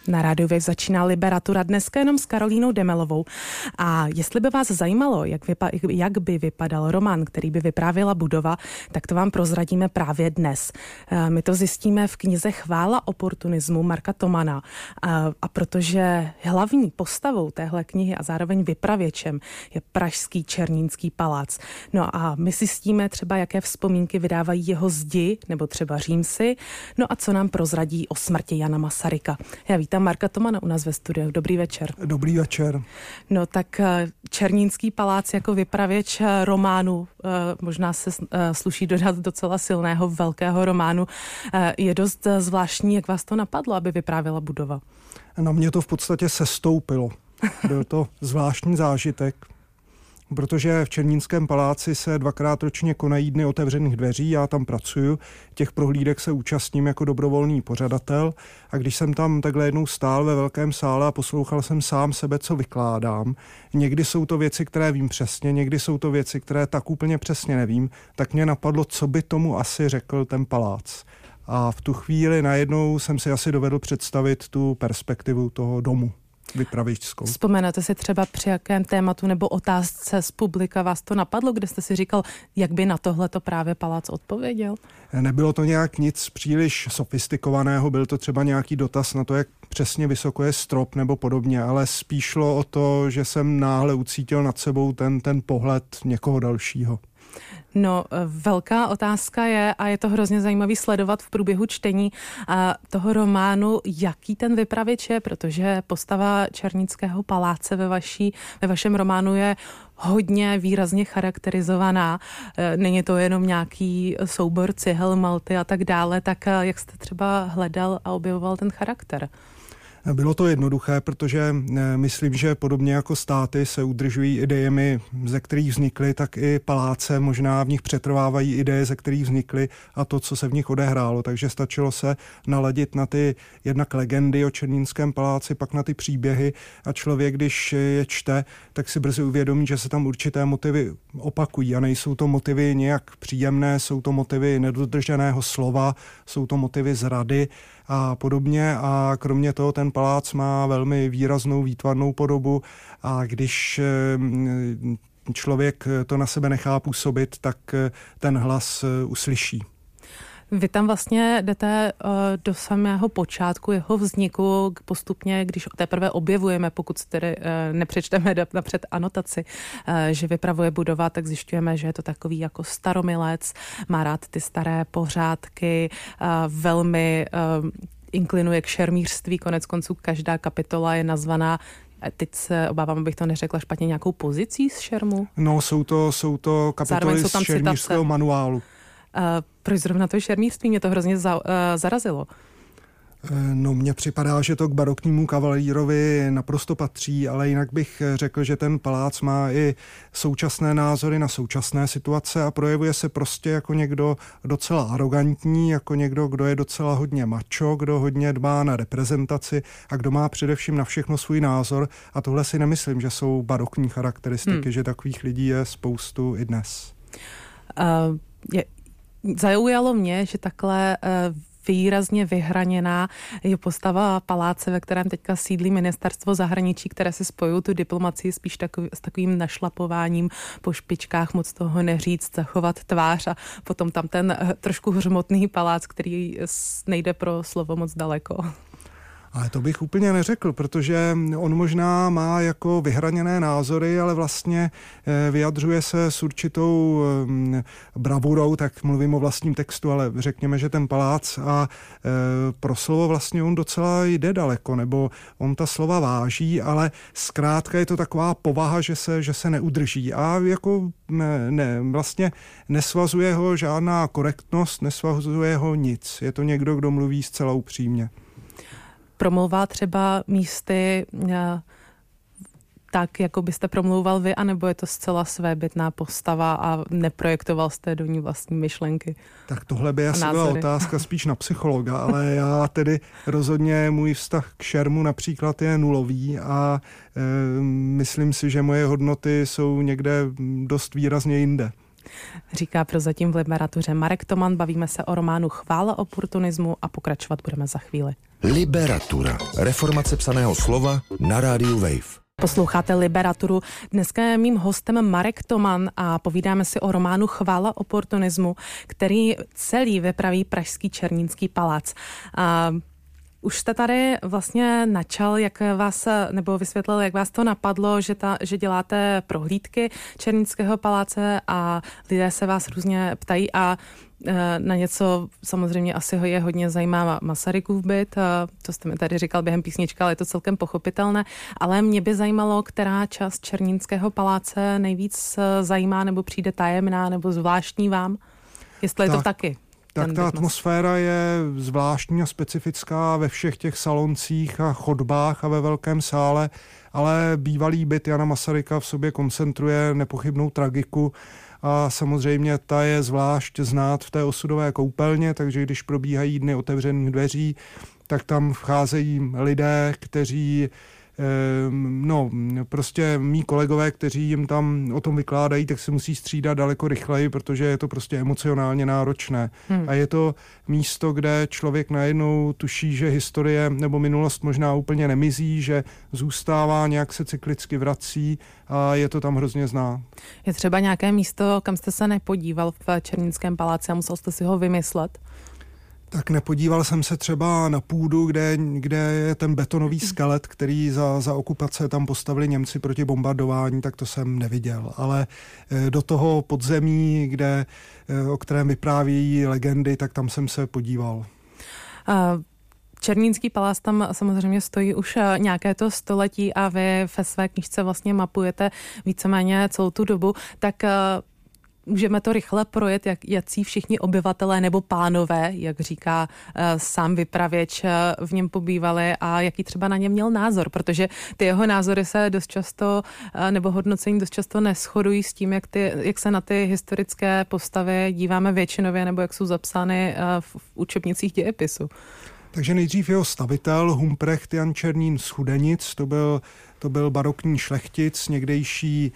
Na Rádiu Wave začíná Liberatura dneska jenom s Karolínou Demelovou. A jestli by vás zajímalo, jak by vypadal román, který by vyprávěla Budova, tak to vám prozradíme právě dnes. My to zjistíme v knize Chvála oportunismu Marka Tomana. A protože hlavní postavou téhle knihy a zároveň vypravěčem je pražský Černínský palác. No a my zjistíme třeba, jaké vzpomínky vydávají jeho zdi, nebo třeba Římsy, no a co nám prozradí o smrti Jana Masaryka. Já vítám Marka Tomana u nás ve studiu. Dobrý večer. Dobrý večer. No tak Černínský palác jako vypravěč románu, možná se sluší dodat docela silného velkého románu, je dost zvláštní. Jak vás to napadlo, aby vyprávěla Budova? Na mě to v podstatě sestoupilo. Byl to zvláštní zážitek, protože v Černínském paláci se 2krát ročně konají dny otevřených dveří, já tam pracuju, těch prohlídek se účastním jako dobrovolný pořadatel a když jsem tam takhle jednou stál ve velkém sále a poslouchal jsem sám sebe, co vykládám, někdy jsou to věci, které vím přesně, někdy jsou to věci, které tak úplně přesně nevím, tak mě napadlo, co by tomu asi řekl ten palác. A v tu chvíli najednou jsem si asi dovedl představit tu perspektivu toho domu vypravěčskou. Vzpomenete si třeba při jakém tématu nebo otázce z publika vás to napadlo, kde jste si říkal, jak by na tohleto právě palác odpověděl? Nebylo to nějak nic příliš sofistikovaného, byl to třeba nějaký dotaz na to, jak přesně vysoko je strop nebo podobně, ale spíš šlo o to, že jsem náhle ucítil nad sebou ten pohled někoho dalšího. No, velká otázka je, a je to hrozně zajímavý sledovat v průběhu čtení toho románu, jaký ten vypravěč je, protože postava Černínského paláce ve vašem románu je hodně výrazně charakterizovaná. Není to jenom nějaký soubor cihel, malty a tak dále, tak jak jste třeba hledal a objevoval ten charakter? Bylo to jednoduché, protože myslím, že podobně jako státy se udržují idejemi, ze kterých vznikly, tak i paláce možná v nich přetrvávají ideje, ze kterých vznikly a to, co se v nich odehrálo. Takže stačilo se naladit na ty jednak legendy o Černínském paláci, pak na ty příběhy a člověk, když je čte, tak si brzy uvědomí, že se tam určité motivy opakují a nejsou to motivy nějak příjemné, jsou to motivy nedodrženého slova, jsou to motivy zrady a podobně a kromě toho ten palác má velmi výraznou výtvarnou podobu a když člověk to na sebe nechá působit, tak ten hlas uslyší. Vy tam vlastně jdete do samého počátku jeho vzniku, postupně, když teprve objevujeme, pokud tedy nepřečteme napřed anotaci, že vypravuje Budova, tak zjišťujeme, že je to takový jako staromilec, má rád ty staré pořádky, velmi inklinuje k šermířství, konec konců každá kapitola je nazvaná, teď se obávám, abych to neřekla špatně, nějakou pozicí z šermu? No, jsou to kapitoly z šermířského manuálu. Proč zrovna to šermířství? Mě to hrozně zarazilo. No, mně připadá, že to k baroknímu kavalírovi naprosto patří, ale jinak bych řekl, že ten palác má i současné názory na současné situace a projevuje se prostě jako někdo docela arrogantní, jako někdo, kdo je docela hodně macho, kdo hodně dbá na reprezentaci a kdo má především na všechno svůj názor a tohle si nemyslím, že jsou barokní charakteristiky, že takových lidí je spoustu i dnes. Zaujalo mě, že takhle výrazně vyhraněná je postava paláce, ve kterém teďka sídlí ministerstvo zahraničí, které se spojují tu diplomacii spíš s takovým našlapováním po špičkách, moc toho neříct, zachovat tvář a potom tam ten trošku hřmotný palác, který nejde pro slovo moc daleko. Ale to bych úplně neřekl, protože on možná má jako vyhraněné názory, ale vlastně vyjadřuje se s určitou bravurou, tak mluvím o vlastním textu, ale řekněme, že ten palác a pro slovo vlastně on docela jde daleko, nebo on ta slova váží, ale zkrátka je to taková povaha, že se neudrží a jako vlastně nesvazuje ho žádná korektnost, nesvazuje ho nic. Je to někdo, kdo mluví zcela upřímně. Promlouvá třeba místy tak, jako byste promlouval vy, anebo je to zcela svébytná postava a neprojektoval jste do ní vlastní myšlenky? Tak tohle by asi byla otázka spíš na psychologa, ale já tedy rozhodně můj vztah k šermu například je nulový a myslím si, že moje hodnoty jsou někde dost výrazně jinde. Říká prozatím v Liberatuře Marek Toman. Bavíme se o románu Chvála oportunismu a pokračovat budeme za chvíli. Liberatura. Reformace psaného slova na rádiu Wave. Posloucháte Liberaturu. Dneska je mým hostem Marek Toman a povídáme si o románu Chvála oportunismu, který celý vypraví pražský Černínský palác. Už jste tady vlastně načal, nebo vysvětlil, jak vás to napadlo, že děláte prohlídky Černínského paláce a lidé se vás různě ptají a na něco samozřejmě asi je hodně zajímá Masarykův byt, to jste mi tady říkal během písničky, ale je to celkem pochopitelné, ale mě by zajímalo, která část Černínského paláce nejvíc zajímá nebo přijde tajemná nebo zvláštní vám, jestli je to taky. Tak ta atmosféra je zvláštní a specifická ve všech těch saloncích a chodbách a ve velkém sále, ale bývalý byt Jana Masaryka v sobě koncentruje nepochybnou tragiku a samozřejmě ta je zvlášť znát v té osudové koupelně, takže když probíhají dny otevřených dveří, tak tam vcházejí lidé, kteří prostě mý kolegové, kteří jim tam o tom vykládají, tak se musí střídat daleko rychleji, protože je to prostě emocionálně náročné. A je to místo, kde člověk najednou tuší, že historie nebo minulost možná úplně nemizí, že zůstává, nějak se cyklicky vrací a je to tam hrozně znát. Je třeba nějaké místo, kam jste se nepodíval v Černínském paláci a musel jste si ho vymyslet? Tak nepodíval jsem se třeba na půdu, kde je ten betonový skelet, který za okupace tam postavili Němci proti bombardování, tak to jsem neviděl. Ale do toho podzemí, o kterém vyprávějí legendy, tak tam jsem se podíval. Černínský palác tam samozřejmě stojí už nějaké to století a vy ve své knížce vlastně mapujete víceméně celou tu dobu, tak můžeme to rychle projet, jací všichni obyvatelé nebo pánové, jak říká sám vypravěč, v něm pobývali a jaký třeba na ně měl názor, protože ty jeho názory se dost často, nebo hodnocení dost často neshodují s tím, jak se na ty historické postavy díváme většinově nebo jak jsou zapsány v učebnicích dějepisu. Takže nejdřív jeho stavitel Humprecht Jan Černín z Chudenic, to byl barokní šlechtic, někdejší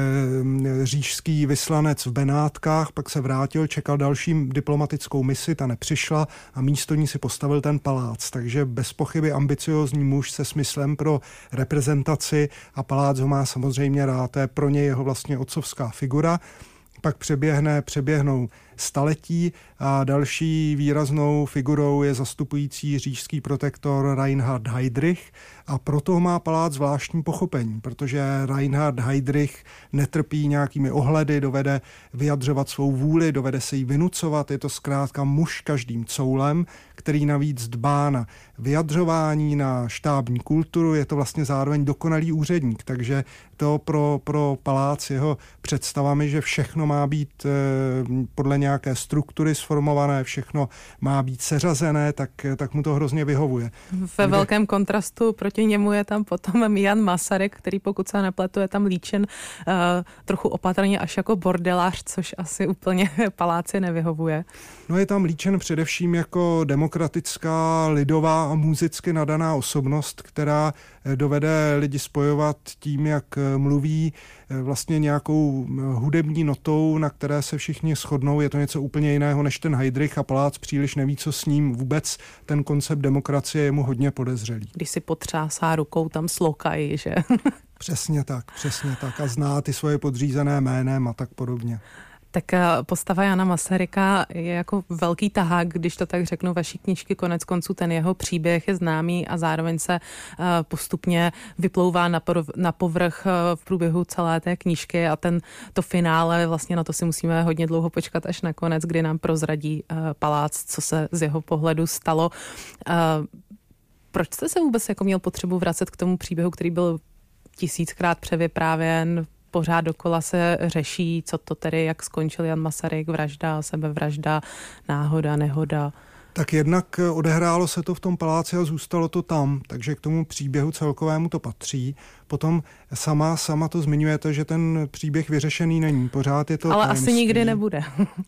říšský vyslanec v Benátkách, pak se vrátil, čekal další diplomatickou misi, ta nepřišla a místo ní si postavil ten palác. Takže bez pochyby ambiciózní muž se smyslem pro reprezentaci a palác ho má samozřejmě rád, to je pro něj jeho vlastně otcovská figura. Pak přeběhnou staletí a další výraznou figurou je zastupující říšský protektor Reinhard Heydrich a proto má palác zvláštní pochopení, protože Reinhard Heydrich netrpí nějakými ohledy, dovede vyjadřovat svou vůli, dovede se jí vynucovat, je to zkrátka muž každým coulem, který navíc dbá na vyjadřování, na štábní kulturu, je to vlastně zároveň dokonalý úředník, takže to pro palác jeho představami, že všechno má být podle nějaké struktury sformované, všechno má být seřazené, tak mu to hrozně vyhovuje. Ve velkém kontrastu proti němu je tam potom Jan Masaryk, který pokud se nepletu, je tam líčen trochu opatrně až jako bordelář, což asi úplně paláci nevyhovuje. No je tam líčen především jako demokratická, lidová a muzicky nadaná osobnost, která dovede lidi spojovat tím, jak mluví, vlastně nějakou hudební notou, na které se všichni shodnou. Je to něco úplně jiného než ten Heydrich a palác příliš neví, co s ním. Vůbec ten koncept demokracie je mu hodně podezřelý. Když si potřásá rukou, tam slokají, že? Přesně tak. A zná ty svoje podřízené jménem a tak podobně. Tak postava Jana Masaryka je jako velký tahák, když to tak řeknu, vaší knížky, konec konců ten jeho příběh je známý a zároveň se postupně vyplouvá na povrch v průběhu celé té knížky a to finále, vlastně na to si musíme hodně dlouho počkat až nakonec, kdy nám prozradí palác, co se z jeho pohledu stalo. Proč jste se vůbec jako měl potřebu vracet k tomu příběhu, který byl 1000krát převyprávěn? Pořád dokola se řeší, co to tedy, jak skončil Jan Masaryk, vražda, sebevražda, náhoda, nehoda. Tak jednak odehrálo se to v tom paláci a zůstalo to tam, takže k tomu příběhu celkovému to patří. Potom sama to zmiňujete, že ten příběh vyřešený není, pořád je to ale tajemství. Asi nikdy nebude.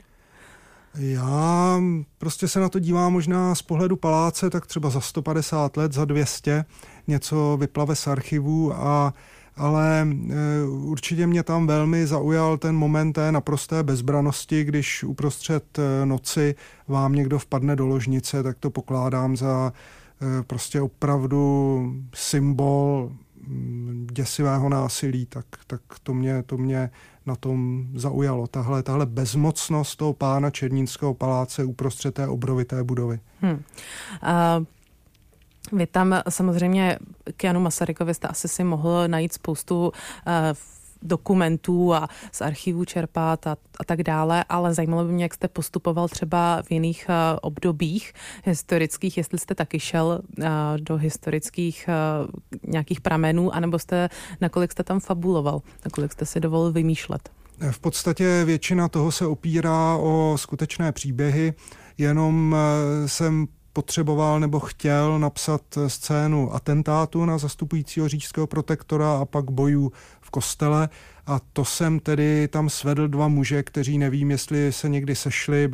Já prostě se na to dívám možná z pohledu paláce, tak třeba za 150 let, za 200, něco vyplave z archivů a ale určitě mě tam velmi zaujal ten moment té naprosté bezbranosti, když uprostřed noci vám někdo vpadne do ložnice, tak to pokládám za prostě opravdu symbol děsivého násilí, tak to mě na tom zaujalo. Tahle bezmocnost toho pána Černínského paláce uprostřed té obrovité budovy. Vy tam samozřejmě k Janu Masarykovi jste asi si mohl najít spoustu dokumentů a z archivů čerpat a tak dále, ale zajímalo by mě, jak jste postupoval třeba v jiných obdobích historických, jestli jste taky šel do historických nějakých pramenů, anebo nakolik jste tam fabuloval, nakolik jste si dovolil vymýšlet? V podstatě většina toho se opírá o skutečné příběhy, jenom jsem potřeboval nebo chtěl napsat scénu atentátu na zastupujícího říšského protektora a pak bojů v kostele. A to jsem tedy tam svedl dva muže, kteří nevím, jestli se někdy sešli.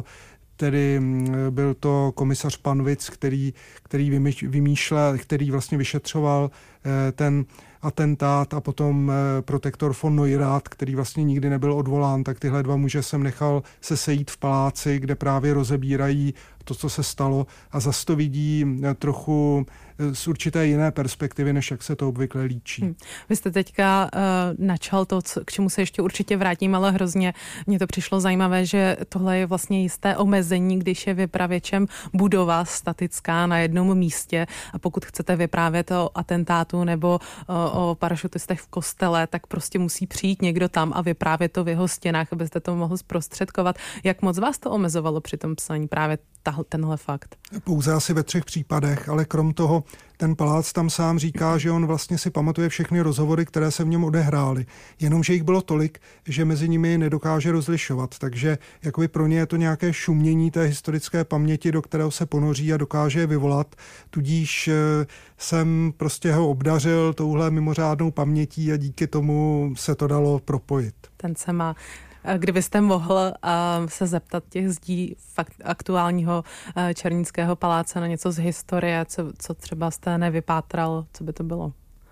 Byl to komisař Panvic, který vymýšlel, který vlastně vyšetřoval ten atentát, a potom protektor von Neurath, který vlastně nikdy nebyl odvolán. Tak tyhle dva muže jsem nechal se sejít v paláci, kde právě rozebírají to, co se stalo, a zas to vidí trochu z určité jiné perspektivy, než jak se to obvykle líčí. Vy jste teďka načal to, k čemu se ještě určitě vrátím, ale hrozně mně to přišlo zajímavé, že tohle je vlastně jisté omezení, když je vypravěčem budova statická na jednom místě, a pokud chcete vyprávět o atentátu nebo o parašutistech v kostele, tak prostě musí přijít někdo tam a vyprávět to v jeho stěnách, abyste to mohl zprostředkovat. Jak moc vás to omezovalo při tom psaní právě tenhle fakt? Pouze asi ve 3 případech, ale krom toho ten palác tam sám říká, že on vlastně si pamatuje všechny rozhovory, které se v něm odehrály. Jenomže jich bylo tolik, že mezi nimi nedokáže rozlišovat, takže jakoby pro ně je to nějaké šumění té historické paměti, do kterého se ponoří a dokáže je vyvolat. Tudíž jsem prostě ho obdařil touhle mimořádnou pamětí a díky tomu se to dalo propojit. Ten se má. Kdybyste mohl se zeptat těch zdí aktuálního Černínského paláce na něco z historie, co třeba jste nevypátral, co by to bylo,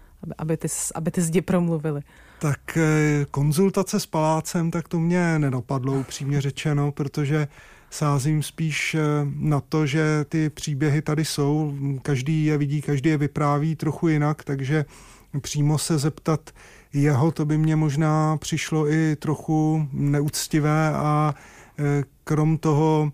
aby ty zdi promluvily? Tak konzultace s palácem, tak to mě nenapadlo, upřímně řečeno, protože sázím spíš na to, že ty příběhy tady jsou, každý je vidí, každý je vypráví trochu jinak, takže přímo se zeptat jeho, to by mě možná přišlo i trochu neúctivé, a krom toho,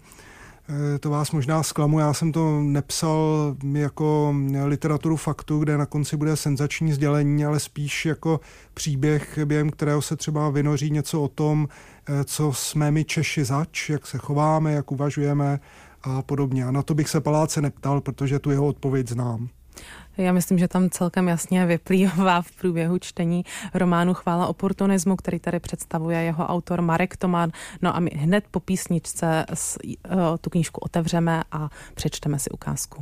to vás možná zklamu, já jsem to nepsal jako literaturu faktu, kde na konci bude senzační sdělení, ale spíš jako příběh, během kterého se třeba vynoří něco o tom, co jsme my Češi zač, jak se chováme, jak uvažujeme a podobně. A na to bych se paláce neptal, protože tu jeho odpověď znám. Já myslím, že tam celkem jasně vyplývá v průběhu čtení románu Chvála oportunismu, který tady představuje jeho autor Marek Toman. No a my hned po písničce tu knížku otevřeme a přečteme si ukázku.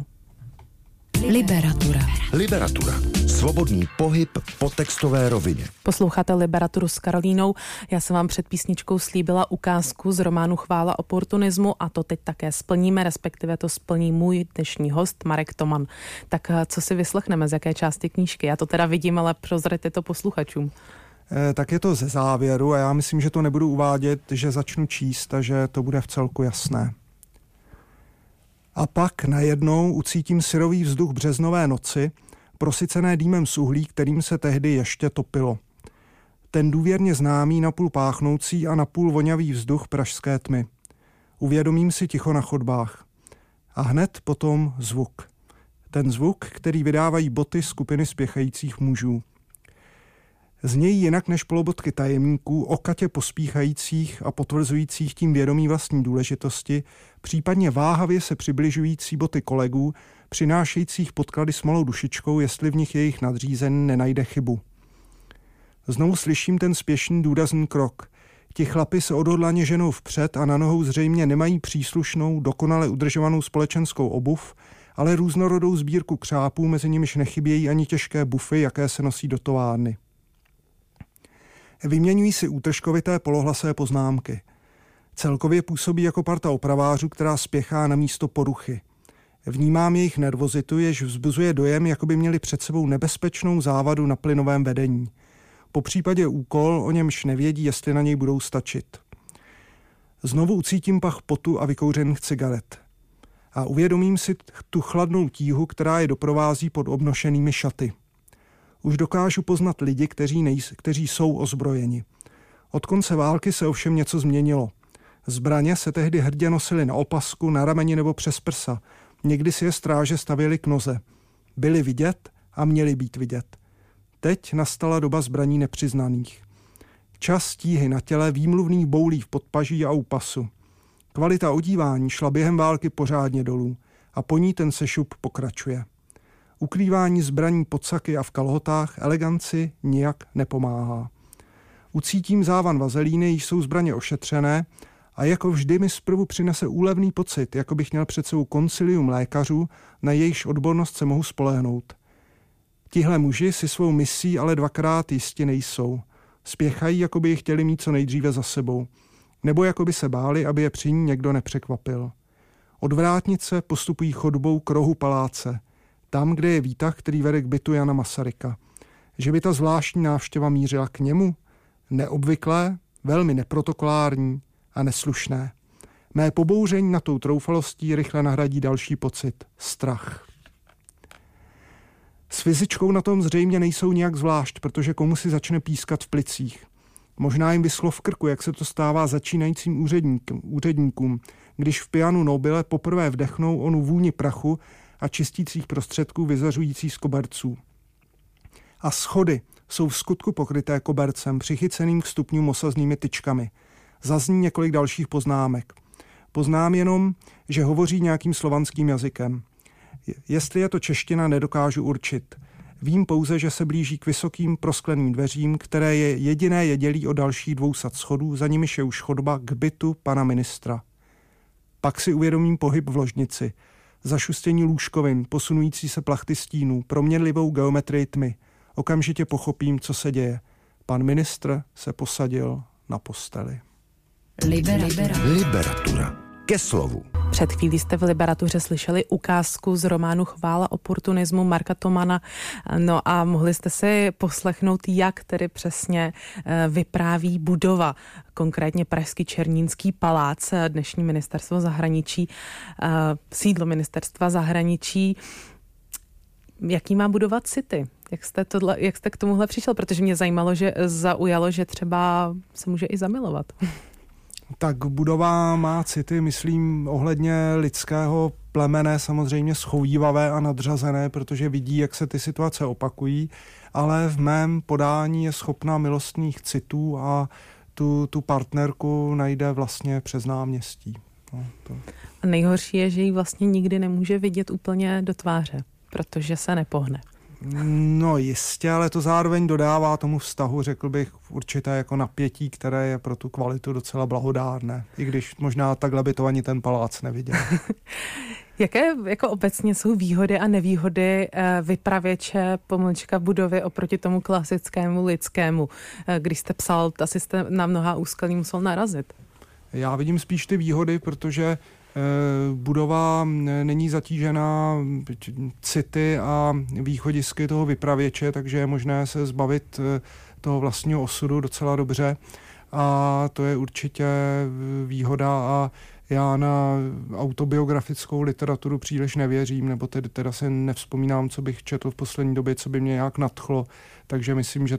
Liberatura. Svobodný pohyb po textové rovině. Posloucháte Liberaturu s Karolínou. Já jsem vám před písničkou slíbila ukázku z románu Chvála oportunismu a to teď také splníme, respektive to splní můj dnešní host Marek Toman. Tak co si vyslechneme, z jaké části knížky? Já to teda vidím, ale prozraďte to posluchačům. Tak je to ze závěru a já myslím, že to nebudu uvádět, že začnu číst a že to bude v celku jasné. A pak najednou ucítím syrový vzduch březnové noci, prosycené dýmem z uhlí, kterým se tehdy ještě topilo. Ten důvěrně známý, napůl páchnoucí a napůl vonavý vzduch pražské tmy. Uvědomím si ticho na chodbách. A hned potom zvuk. Ten zvuk, který vydávají boty skupiny spěchajících mužů. Znějí jinak než polobotky tajemníků, okatě pospíchajících a potvrzujících tím vědomí vlastní důležitosti, případně váhavě se přibližující boty kolegů, přinášejících podklady s malou dušičkou, jestli v nich jejich nadřízený nenajde chybu. Znovu slyším ten spěšný důrazný krok. Ti chlapi se odhodlaně ženou vpřed a na nohou zřejmě nemají příslušnou, dokonale udržovanou společenskou obuv, ale různorodou sbírku křápů, mezi nimiž nechybějí ani těžké bufy, jaké se nosí do továrny. Vyměňují si útržkovité polohlasé poznámky. Celkově působí jako parta opravářů, která spěchá na místo poruchy. Vnímám jejich nervozitu, jež vzbuzuje dojem, jako by měli před sebou nebezpečnou závadu na plynovém vedení. Po případě úkol, o němž nevědí, jestli na něj budou stačit. Znovu ucítím pach potu a vykouřených cigaret. A uvědomím si tu chladnou tíhu, která je doprovází pod obnošenými šaty. Už dokážu poznat lidi, kteří jsou ozbrojeni. Od konce války se ovšem něco změnilo. Zbraně se tehdy hrdě nosily na opasku, na rameni nebo přes prsa. Někdy si je stráže stavěli k noze. Byli vidět a měli být vidět. Teď nastala doba zbraní nepřiznaných. Čas tíhy na těle, výmluvných boulí v podpaží a u pasu. Kvalita odívání šla během války pořádně dolů a po ní ten sešup pokračuje. Ukrývání zbraní pod saky a v kalhotách eleganci nijak nepomáhá. Ucítím závan vazelíny, již jsou zbraně ošetřené a jako vždy mi zprvu přinese úlevný pocit, jako bych měl před sebou koncilium lékařů, na jejichž odbornost se mohu spolehnout. Tihle muži si svou misí ale dvakrát jistě nejsou. Spěchají, jako by ji chtěli mít co nejdříve za sebou. Nebo jako by se báli, aby je při ní někdo nepřekvapil. Od vrátnice postupují chodbou k rohu paláce. Tam, kde je výtah, který vede k bytu Jana Masaryka. Že by ta zvláštní návštěva mířila k němu? Neobvyklé, velmi neprotokolární a neslušné. Mé pobouření na tou troufalostí rychle nahradí další pocit. Strach. S fyzičkou na tom zřejmě nejsou nijak zvlášť, protože komu si začne pískat v plicích. Možná jim vyschlo v krku, jak se to stává začínajícím úředníkům, když v pianu nobile poprvé vdechnou onu vůni prachu a čistících prostředků vyzařující z koberců. A schody jsou v skutku pokryté kobercem, přichyceným k stupňům osaznými tyčkami. Zazní několik dalších poznámek. Poznám jenom, že hovoří nějakým slovanským jazykem. Jestli je to čeština, nedokážu určit. Vím pouze, že se blíží k vysokým proskleným dveřím, které je jediné je dělí o dalších 200 schodů, za nimiž je už chodba k bytu pana ministra. Pak si uvědomím pohyb v ložnici, zašustění lůžkovin, posunující se plachty stínů, proměnlivou geometrii tmy. Okamžitě pochopím, co se děje. Pan ministr se posadil na posteli. Liberatura. Ke slovu. Před chvílí jste v Liberatuře slyšeli ukázku z románu Chvála oportunismu Marka Tomana. No a mohli jste si poslechnout, jak tedy přesně vypráví budova, konkrétně Pražský Černínský palác, dnešní ministerstvo zahraničí, sídlo ministerstva zahraničí. Jaký má budova city? Jak jste k tomuhle přišel? Protože mě zaujalo, že třeba se může i zamilovat. Tak budova má city, myslím, ohledně lidského plemene samozřejmě schovývavé a nadřazené, protože vidí, jak se ty situace opakují, ale v mém podání je schopná milostných citů a tu partnerku najde vlastně přes náměstí. No, to. A nejhorší je, že ji vlastně nikdy nemůže vidět úplně do tváře, protože se nepohne. No jistě, ale to zároveň dodává tomu vztahu, řekl bych, určité jako napětí, které je pro tu kvalitu docela blahodárné, i když možná takhle by to ani ten palác neviděl. Jaké jako obecně jsou výhody a nevýhody vypravěče / budovy oproti tomu klasickému lidskému? Když jste psal, asi jste na mnoha úskalí musel narazit. Já vidím spíš ty výhody, protože budova není zatížená city a východisky toho vypravěče, takže je možné se zbavit toho vlastního osudu docela dobře a to je určitě výhoda a já na autobiografickou literaturu příliš nevěřím, nebo teda se nevzpomínám, co bych četl v poslední době, co by mě nějak nadchlo, takže myslím,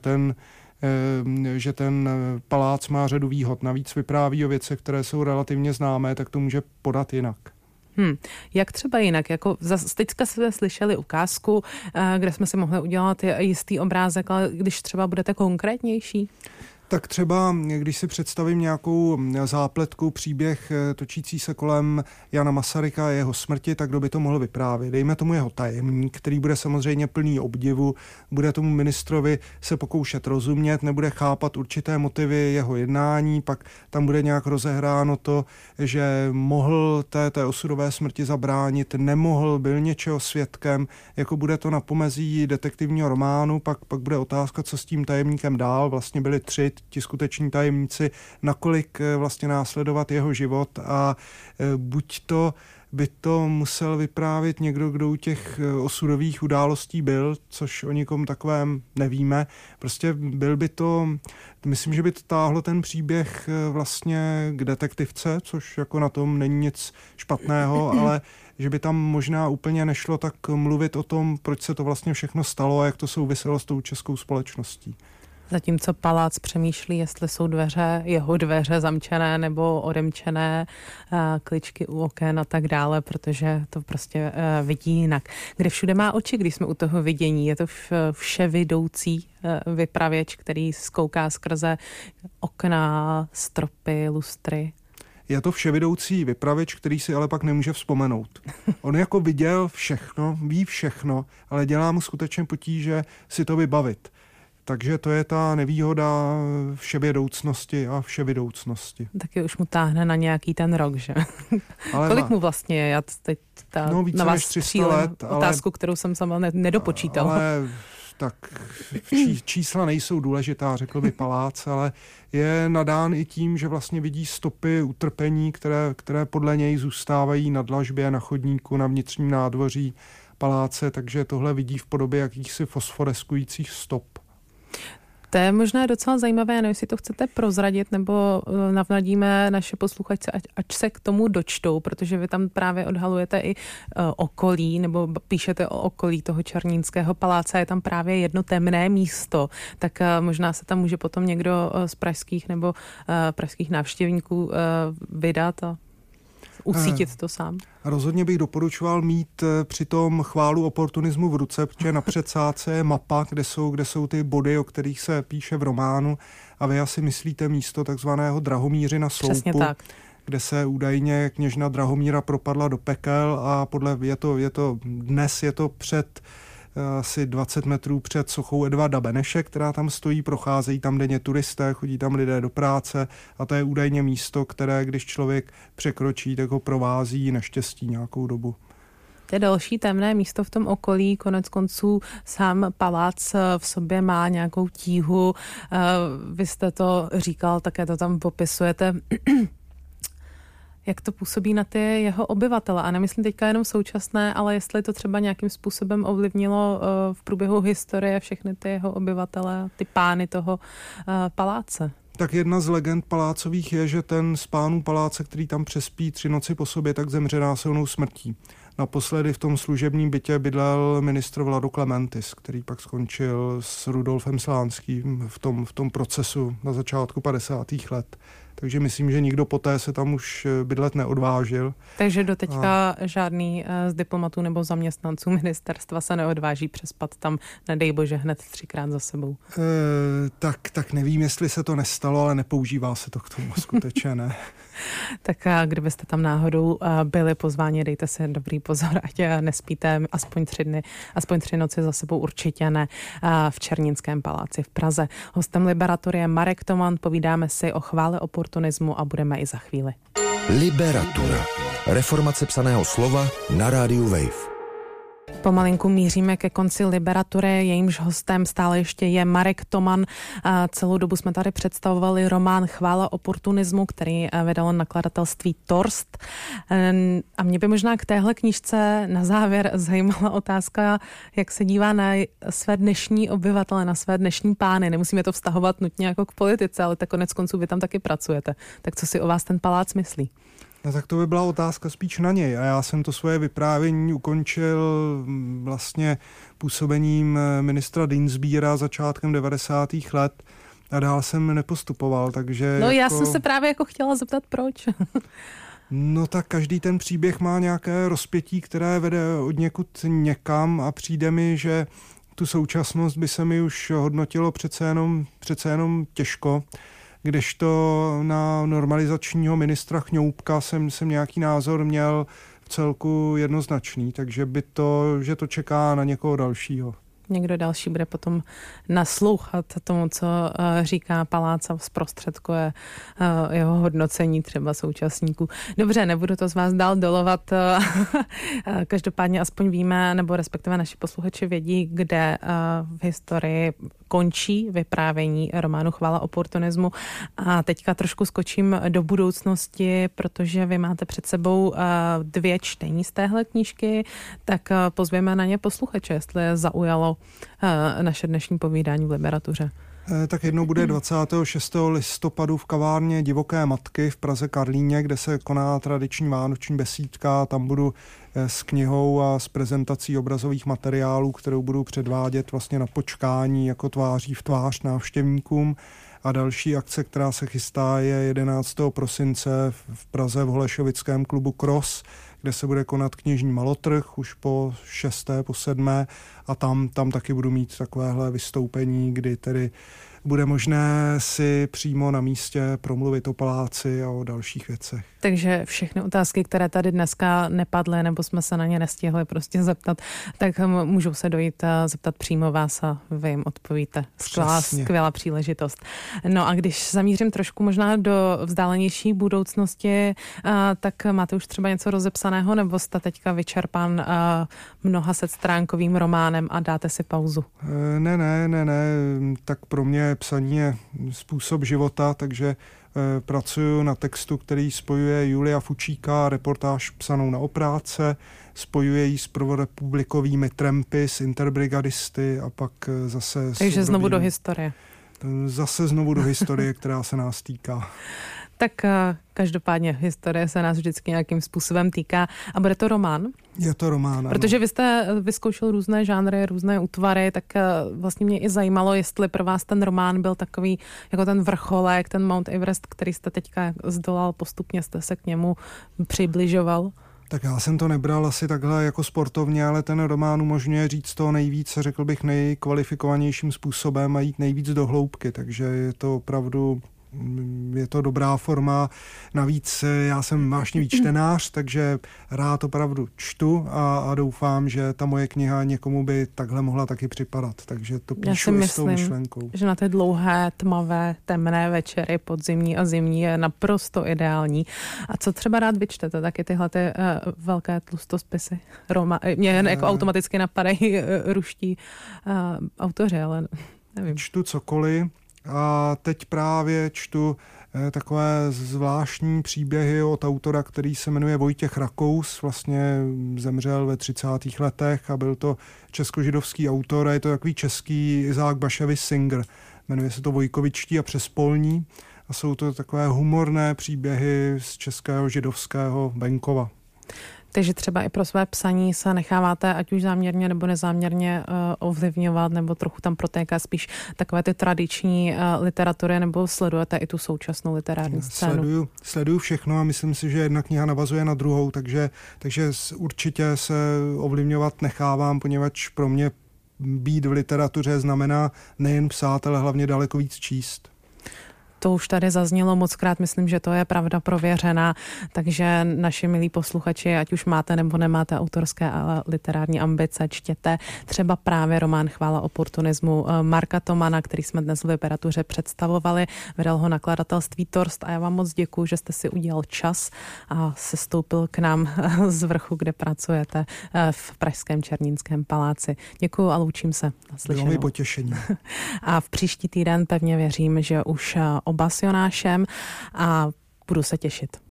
že ten palác má řadu výhod. Navíc vypráví o věcech, které jsou relativně známé, tak to může podat jinak. Jak třeba jinak? Jako teďka jsme slyšeli ukázku, kde jsme si mohli udělat jistý obrázek, ale když třeba budete konkrétnější? Tak třeba, když si představím nějakou zápletku, příběh točící se kolem Jana Masaryka a jeho smrti, tak kdo by to mohl vyprávět? Dejme tomu jeho tajemník, který bude samozřejmě plný obdivu, bude tomu ministrovi se pokoušet rozumět, nebude chápat určité motivy jeho jednání, pak tam bude nějak rozehráno to, že mohl té osudové smrti zabránit, nemohl, byl něčeho svědkem, jako bude to na pomezí detektivního románu, pak bude otázka, co s tím tajemníkem dál, vlastně byli 3 ti skuteční tajemníci, nakolik vlastně následovat jeho život a buď to by to musel vyprávět někdo, kdo u těch osudových událostí byl, což o nikom takovém nevíme. Prostě byl by to, myslím, že by to táhlo ten příběh vlastně k detektivce, což jako na tom není nic špatného, ale že by tam možná úplně nešlo tak mluvit o tom, proč se to vlastně všechno stalo a jak to souviselo s tou českou společností. Zatímco palác přemýšlí, jestli jsou jeho dveře zamčené nebo odemčené, kličky u oken a tak dále, protože to prostě vidí jinak. Kde všude má oči, když jsme u toho vidění? Je to vševidoucí vypravěč, který zkouká skrze okna, stropy, lustry? Je to vševidoucí vypravěč, který si ale pak nemůže vzpomenout. On jako viděl všechno, ví všechno, ale dělá mu skutečně potíže si to vybavit. Takže to je ta nevýhoda vševědoucnosti a vševidoucnosti. Taky už mu táhne na nějaký ten rok, že? Ale kolik mu vlastně je? Já teď více než 300 let. Otázku, kterou jsem sama nedopočítala. Ale tak čísla nejsou důležitá, řekl by palác, ale je nadán i tím, že vlastně vidí stopy utrpení, které podle něj zůstávají na dlažbě, na chodníku, na vnitřním nádvoří paláce, takže tohle vidí v podobě jakýchsi fosforeskujících stop. To je možná docela zajímavé, nevím, jestli to chcete prozradit, nebo navnadíme naše posluchačce, ať se k tomu dočtou, protože vy tam právě odhalujete i okolí, nebo píšete o okolí toho Černínského paláce, je tam právě jedno temné místo, tak možná se tam může potom někdo z pražských nebo pražských návštěvníků vydat a usítit to sám. Rozhodně bych doporučoval mít při tom chválu oportunismu v ruce, protože na předsádce je mapa, kde jsou ty body, o kterých se píše v románu, a vy asi myslíte místo takzvaného Drahomířina sloupu, kde se údajně kněžna Drahomíra propadla do pekel a dnes je to před asi 20 metrů před sochou Edvarda Beneše, která tam stojí, procházejí tam denně turisté, chodí tam lidé do práce a to je údajně místo, které, když člověk překročí, tak ho provází neštěstí nějakou dobu. To je další temné místo v tom okolí, konec konců sám palác v sobě má nějakou tíhu, vy jste to říkal, také to tam popisujete. Jak to působí na ty jeho obyvatele. A nemyslím teďka jenom současné, ale jestli to třeba nějakým způsobem ovlivnilo v průběhu historie všechny ty jeho obyvatele, ty pány toho paláce. Tak jedna z legend palácových je, že ten z pánů paláce, který tam přespí 3 noci po sobě, tak zemře násilnou smrtí. Naposledy v tom služebním bytě bydlel ministr Vlado Klementis, který pak skončil s Rudolfem Slánským v tom procesu na začátku 50. let. Takže myslím, že nikdo poté se tam už bydlet neodvážil. Takže doteďka žádný z diplomatů nebo zaměstnanců ministerstva se neodváží přespat tam, nedej bože, hned 3krát za sebou. Tak nevím, jestli se to nestalo, ale nepoužívá se to k tomu skutečně, ne. Tak kdybyste tam náhodou byli pozváni, dejte si dobrý pozor, ať nespíte aspoň 3 noci za sebou, určitě ne, v Černínském paláci v Praze. Hostem Liberatury je Marek Toman, povídáme si o chvále oportunismu a budeme i za chvíli. Liberatura. Reformace psaného slova na rádiu Wave. Pomalinku míříme ke konci Liberatury, jejímž hostem stále ještě je Marek Toman. Celou dobu jsme tady představovali román Chvála oportunismu, který vydalo nakladatelství Torst. A mě by možná k téhle knížce na závěr zajímala otázka, jak se dívá na své dnešní obyvatele, na své dnešní pány. Nemusíme to vztahovat nutně jako k politice, ale tak konec konců vy tam taky pracujete. Tak co si o vás ten palác myslí? No tak to by byla otázka spíš na něj a já jsem to svoje vyprávění ukončil vlastně působením ministra Dienstbiera začátkem 90. let a dál jsem nepostupoval, takže... No já jsem se právě chtěla zeptat, proč. No tak každý ten příběh má nějaké rozpětí, které vede od někud někam a přijde mi, že tu současnost by se mi už hodnotilo přece jenom těžko. Kdežto na normalizačního ministra Chňoupka jsem nějaký názor měl v celku jednoznačný, takže že to čeká na někoho dalšího. Někdo další bude potom naslouchat tomu, co říká palác a zprostředkuje jeho hodnocení třeba současníků. Dobře, nebudu to z vás dál dolovat. Každopádně aspoň víme, nebo respektive naši posluchači vědí, kde v historii končí vyprávění románu Chvála oportunismu. A teďka trošku skočím do budoucnosti, protože vy máte před sebou 2 čtení z téhle knížky, tak pozvěme na ně posluchače, jestli je zaujalo naše dnešní povídání v Liberatuře. Tak jednou bude 26. listopadu v kavárně Divoké matky v Praze Karlíně, kde se koná tradiční vánoční besídka. Tam budu s knihou a s prezentací obrazových materiálů, kterou budu předvádět vlastně na počkání jako tváří v tvář návštěvníkům. A další akce, která se chystá, je 11. prosince v Praze v Holešovickém klubu Cross, kde se bude konat knižní malotrh už po 6., po 7. a tam taky budu mít takovéhle vystoupení, kdy tedy bude možné si přímo na místě promluvit o paláci a o dalších věcech. Takže všechny otázky, které tady dneska nepadly, nebo jsme se na ně nestihli prostě zeptat, tak můžou se dojít zeptat přímo vás a vy jim odpovíte. Skvělá příležitost. No a když zamířím trošku možná do vzdálenější budoucnosti, tak máte už třeba něco rozepsaného, nebo jste teďka vyčerpán mnoha setstránkovým románem a dáte si pauzu? Ne. Tak pro mě psaní je způsob života, takže pracuji na textu, který spojuje Julia Fučíka, reportáž psanou na Opráce, spojuje ji s prvorepublikovými trampy, s interbrigadisty a pak zase... Takže znovu do historie. Zase znovu do historie, která se nás týká. Tak každopádně historie se nás vždycky nějakým způsobem týká. A bude to román? Je to román, ano. Protože vy jste vyzkoušel různé žánry, různé útvary, tak vlastně mě i zajímalo, jestli pro vás ten román byl takový jako ten vrcholek, ten Mount Everest, který jste teďka zdolal, postupně jste se k němu přibližoval. Tak já jsem to nebral asi takhle jako sportovně, ale ten román umožňuje říct to nejvíc, řekl bych, nejkvalifikovanějším způsobem a jít nejvíc do hloubky, takže je to opravdu... Je to dobrá forma, navíc já jsem vášnivý čtenář, takže rád opravdu čtu a doufám, že ta moje kniha někomu by takhle mohla taky připadat, takže to píšu i s tou myšlenkou. Že na ty dlouhé, tmavé, temné večery, podzimní a zimní je naprosto ideální. A co třeba rád vyčtete, taky tyhle ty velké tlustospisy? Mě jako automaticky napadají ruští autoři, ale nevím. Čtu cokoliv. A teď právě čtu takové zvláštní příběhy od autora, který se jmenuje Vojtěch Rakous, vlastně zemřel ve 30. letech a byl to českožidovský autor a je to takový český Izák Bashevis Singer. Jmenuje se to Vojkovičtí a Přespolní a jsou to takové humorné příběhy z českého židovského venkova. Takže třeba i pro své psaní se necháváte, ať už záměrně nebo nezáměrně ovlivňovat, nebo trochu tam protéká spíš takové ty tradiční literatury, nebo sledujete i tu současnou literární scénu? Sleduju všechno a myslím si, že jedna kniha navazuje na druhou, takže určitě se ovlivňovat nechávám, poněvadž pro mě být v literatuře znamená nejen psát, ale hlavně daleko víc číst. To už tady zaznělo mockrát, myslím, že to je pravda prověřená, takže naši milí posluchači, ať už máte nebo nemáte autorské a literární ambice, čtěte třeba právě román Chvála oportunismu Marka Tomana, který jsme dnes v Liberatuře představovali, vydal ho nakladatelství Torst a já vám moc děkuju, že jste si udělal čas a sestoupil k nám z vrchu, kde pracujete v pražském Černínském paláci. Děkuju a loučím se. Naslyšenou. Bylo mi potěšení. A v příští týden pevně věřím, že už obasionášem a budu se těšit.